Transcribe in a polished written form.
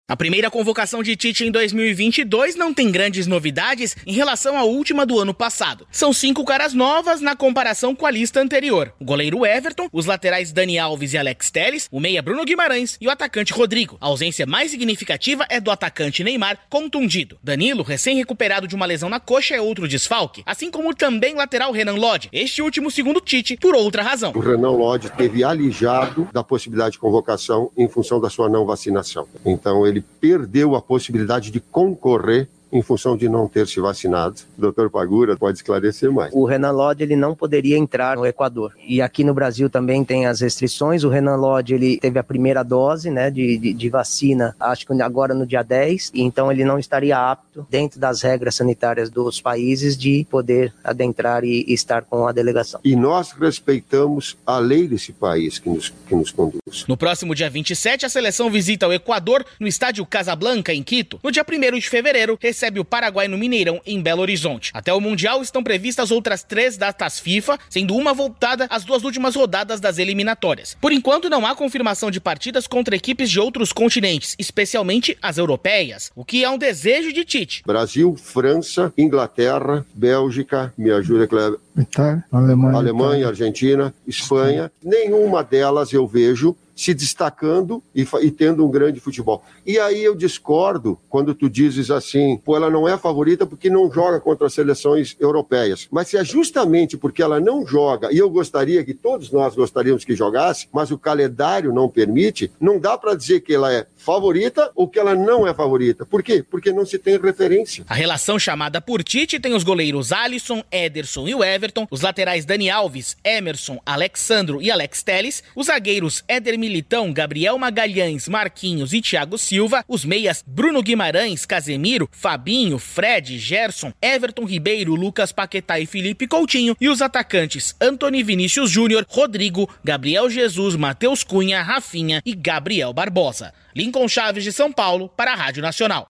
A primeira convocação de Tite em 2022 não tem grandes novidades em relação à última do ano passado. São 5 caras novas na comparação com a lista anterior. O goleiro Everton, os laterais Dani Alves e Alex Telles, o meia Bruno Guimarães e o atacante Rodrigo. A ausência mais significativa é do atacante Neymar, contundido. Danilo, recém-recuperado de uma lesão na coxa, é outro desfalque, assim como também o lateral Renan Lodge, este último segundo Tite, por outra razão. O Renan Lodge teve alijado da possibilidade de convocação em função da sua não vacinação. Então ele perdeu a possibilidade de concorrer em função de não ter se vacinado. O Dr. Pagura pode esclarecer mais. O Renan Lodge ele não poderia entrar no Equador. E aqui no Brasil também tem as restrições. O Renan Lodge ele teve a primeira dose, né, de vacina, acho que agora no dia 10, e então ele não estaria apto, dentro das regras sanitárias dos países, de poder adentrar e estar com a delegação. E nós respeitamos a lei desse país que nos conduz. No próximo dia 27, a seleção visita o Equador no estádio Casablanca, em Quito. No dia 1º de fevereiro, recebe o Paraguai no Mineirão, em Belo Horizonte. Até o Mundial estão previstas outras 3 datas FIFA, sendo uma voltada às 2 últimas rodadas das eliminatórias. Por enquanto, não há confirmação de partidas contra equipes de outros continentes, especialmente as europeias, o que é um desejo de Tite. Brasil, França, Inglaterra, Bélgica, me ajuda, Kleber. Itália, Alemanha, Argentina, Espanha. Nenhuma delas eu vejo se destacando e tendo um grande futebol. E aí eu discordo quando tu dizes assim, pô, ela não é a favorita porque não joga contra as seleções europeias. Mas se é justamente porque ela não joga, e eu gostaria que todos nós gostaríamos que jogasse, mas o calendário não permite, não dá para dizer que ela é favorita ou que ela não é favorita. Por quê? Porque não se tem referência. A relação chamada por Tite tem os goleiros Alisson, Ederson e o Everton, os laterais Dani Alves, Emerson, Alexandro e Alex Telles, os zagueiros Éder Militão, Gabriel Magalhães, Marquinhos e Thiago Silva, os meias Bruno Guimarães, Casemiro, Fabinho, Fred, Gerson, Everton Ribeiro, Lucas Paquetá e Felipe Coutinho, e os atacantes Antony Vinícius Júnior, Rodrigo, Gabriel Jesus, Matheus Cunha, Rafinha e Gabriel Barbosa. Lincoln Chaves, de São Paulo, para a Rádio Nacional.